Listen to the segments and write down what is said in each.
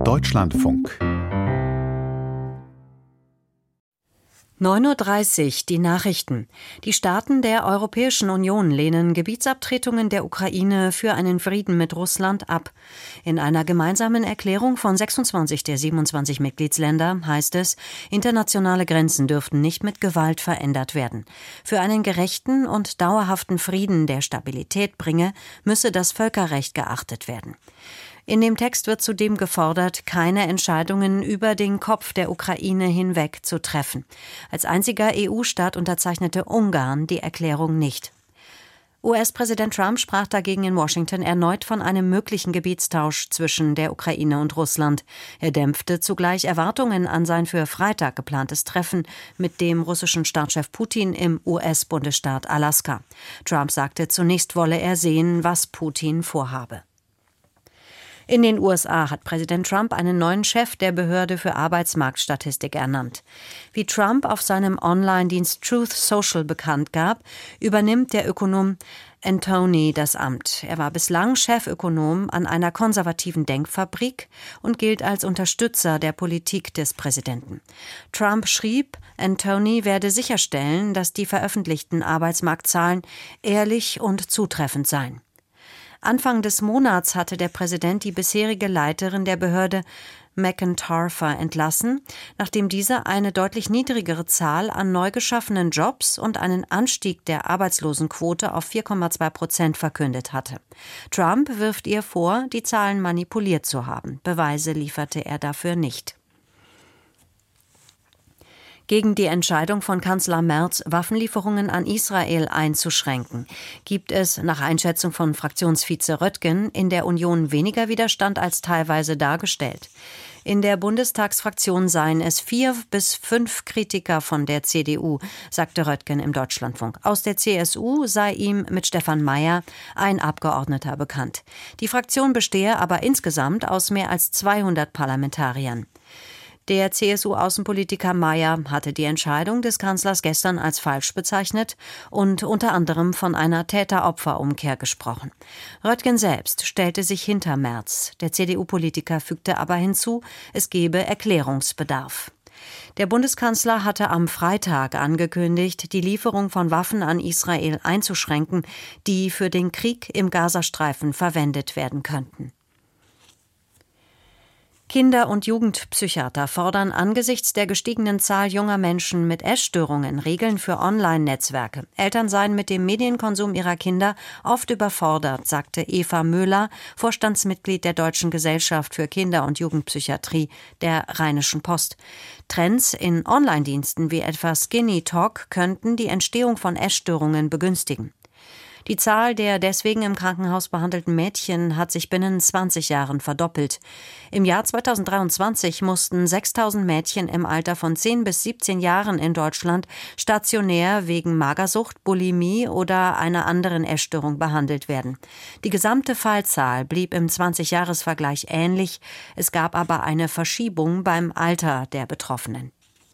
Deutschlandfunk 9:30 Uhr, die Nachrichten. Die Staaten der Europäischen Union lehnen Gebietsabtretungen der Ukraine für einen Frieden mit Russland ab. In einer gemeinsamen Erklärung von 26 der 27 Mitgliedsländer heißt es, internationale Grenzen dürften nicht mit Gewalt verändert werden. Für einen gerechten und dauerhaften Frieden, der Stabilität bringe, müsse das Völkerrecht geachtet werden. In dem Text wird zudem gefordert, keine Entscheidungen über den Kopf der Ukraine hinweg zu treffen. Als einziger EU-Staat unterzeichnete Ungarn die Erklärung nicht. US-Präsident Trump sprach dagegen in Washington erneut von einem möglichen Gebietstausch zwischen der Ukraine und Russland. Er dämpfte zugleich Erwartungen an sein für Freitag geplantes Treffen mit dem russischen Staatschef Putin im US-Bundesstaat Alaska. Trump sagte, zunächst wolle er sehen, was Putin vorhabe. In den USA hat Präsident Trump einen neuen Chef der Behörde für Arbeitsmarktstatistik ernannt. Wie Trump auf seinem Online-Dienst Truth Social bekannt gab, übernimmt der Ökonom Antony das Amt. Er war bislang Chefökonom an einer konservativen Denkfabrik und gilt als Unterstützer der Politik des Präsidenten. Trump schrieb, Antony werde sicherstellen, dass die veröffentlichten Arbeitsmarktzahlen ehrlich und zutreffend seien. Anfang des Monats hatte der Präsident die bisherige Leiterin der Behörde Megan Tarfer entlassen, nachdem diese eine deutlich niedrigere Zahl an neu geschaffenen Jobs und einen Anstieg der Arbeitslosenquote auf 4,2% verkündet hatte. Trump wirft ihr vor, die Zahlen manipuliert zu haben. Beweise lieferte er dafür nicht. Gegen die Entscheidung von Kanzler Merz, Waffenlieferungen an Israel einzuschränken, gibt es nach Einschätzung von Fraktionsvize Röttgen in der Union weniger Widerstand als teilweise dargestellt. In der Bundestagsfraktion seien es 4 bis 5 Kritiker von der CDU, sagte Röttgen im Deutschlandfunk. Aus der CSU sei ihm mit Stefan Mayer ein Abgeordneter bekannt. Die Fraktion bestehe aber insgesamt aus mehr als 200 Parlamentariern. Der CSU-Außenpolitiker Mayer hatte die Entscheidung des Kanzlers gestern als falsch bezeichnet und unter anderem von einer Täter-Opfer-Umkehr gesprochen. Röttgen selbst stellte sich hinter Merz. Der CDU-Politiker fügte aber hinzu, es gebe Erklärungsbedarf. Der Bundeskanzler hatte am Freitag angekündigt, die Lieferung von Waffen an Israel einzuschränken, die für den Krieg im Gazastreifen verwendet werden könnten. Kinder- und Jugendpsychiater fordern angesichts der gestiegenen Zahl junger Menschen mit Essstörungen Regeln für Online-Netzwerke. Eltern seien mit dem Medienkonsum ihrer Kinder oft überfordert, sagte Eva Möhler, Vorstandsmitglied der Deutschen Gesellschaft für Kinder- und Jugendpsychiatrie der Rheinischen Post. Trends in Online-Diensten wie etwa Skinny Talk könnten die Entstehung von Essstörungen begünstigen. Die Zahl der deswegen im Krankenhaus behandelten Mädchen hat sich binnen 20 Jahren verdoppelt. Im Jahr 2023 mussten 6.000 Mädchen im Alter von 10 bis 17 Jahren in Deutschland stationär wegen Magersucht, Bulimie oder einer anderen Essstörung behandelt werden. Die gesamte Fallzahl blieb im 20-Jahres-Vergleich ähnlich. Es gab aber eine Verschiebung beim Alter der Betroffenen.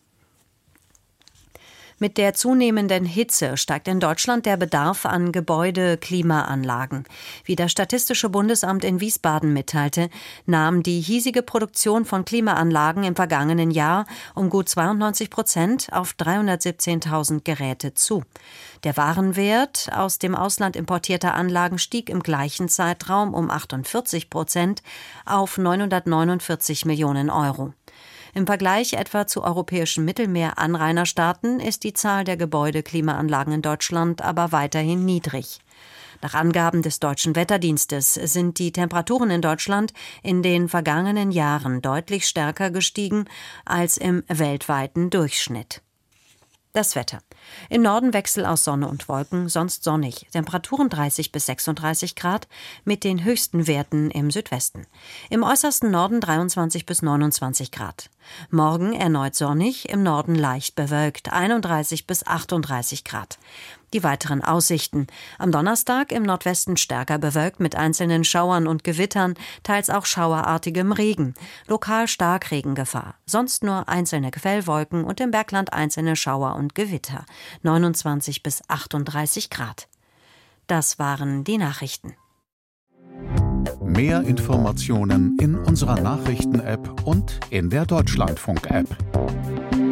Mit der zunehmenden Hitze steigt in Deutschland der Bedarf an Gebäudeklimaanlagen. Wie das Statistische Bundesamt in Wiesbaden mitteilte, nahm die hiesige Produktion von Klimaanlagen im vergangenen Jahr um gut 92% auf 317.000 Geräte zu. Der Warenwert aus dem Ausland importierter Anlagen stieg im gleichen Zeitraum um 48% auf 949 Millionen Euro. Im Vergleich etwa zu europäischen Mittelmeer-Anrainerstaaten ist die Zahl der Gebäudeklimaanlagen in Deutschland aber weiterhin niedrig. Nach Angaben des Deutschen Wetterdienstes sind die Temperaturen in Deutschland in den vergangenen Jahren deutlich stärker gestiegen als im weltweiten Durchschnitt. Das Wetter. Im Norden Wechsel aus Sonne und Wolken, sonst sonnig. Temperaturen 30 bis 36 Grad mit den höchsten Werten im Südwesten. Im äußersten Norden 23 bis 29 Grad. Morgen erneut sonnig, im Norden leicht bewölkt, 31 bis 38 Grad. Die weiteren Aussichten. Am Donnerstag im Nordwesten stärker bewölkt mit einzelnen Schauern und Gewittern, teils auch schauerartigem Regen. Lokal Starkregengefahr. Sonst nur einzelne Quellwolken und im Bergland einzelne Schauer und Gewitter. 29 bis 38 Grad. Das waren die Nachrichten. Mehr Informationen in unserer Nachrichten-App und in der Deutschlandfunk-App.